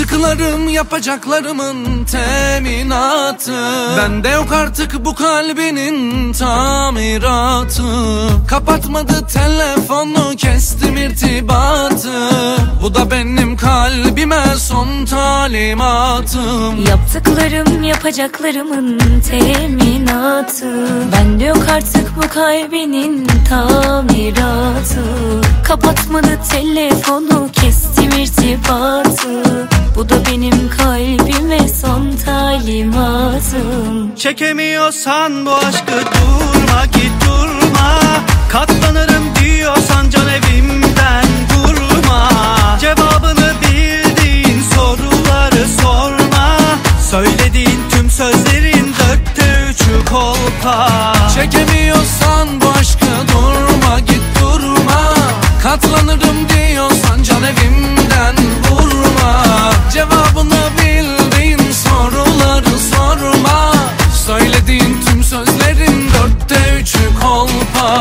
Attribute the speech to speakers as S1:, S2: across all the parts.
S1: Yaptıklarım yapacaklarımın teminatı. Bende yok artık bu kalbinin tamiratı. Kapatmadı telefonu, kestim irtibatı. Bu da benim kalbime son talimatım.
S2: Yaptıklarım yapacaklarımın teminatı. Bende yok artık bu kalbinin tamiratı. Kapatmadı telefonu, kestim irtibatı. Bu da benim kalbime son talimatım.
S3: Çekemiyorsan bu aşkı durma, git durma. Katlanırım diyorsan can evimden vurma. Cevabını bildiğin soruları sorma. Söylediğin tüm sözlerin dörtte üçü kolpa.
S1: Çekemiyorsan bu aşkı durma, git durma. Katlanırım diyorsan can evimden vurma. Cevabını bildiğin soruları sorma. Söylediğin tüm sözlerin dörtte üçü kolpa.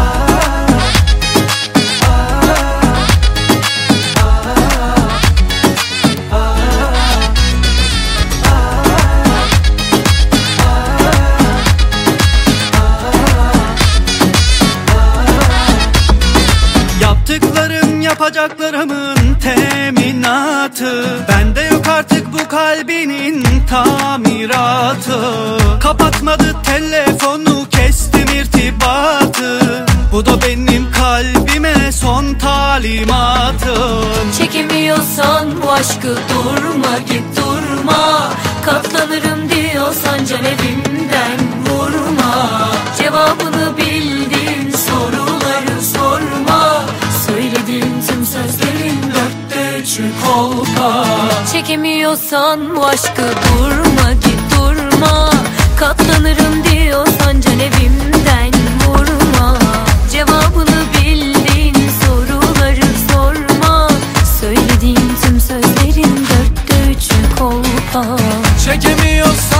S3: Yaptıklarım yapacaklarımın teminatı. Bende yok artık bu kalbinin tamiratı. Kapatmadı telefonu, kestim irtibatı. Bu da benim kalbime son talimatım.
S2: Çekemiyorsan bu aşkı durma, git durma. Katlanırım diyorsan can evimden vurma. Cevabını bildiğin soruları sorma. Söylediğin tüm sözlerin dörtte üçü kolpa. Çekemiyorsan bu aşkı durma, git durma. Katlanırım diyorsan can evimden vurma. Cevabını bildiğin soruları sorma. Söylediğin tüm sözlerin dörtte üçü kolpa.
S1: Çekemiyorsan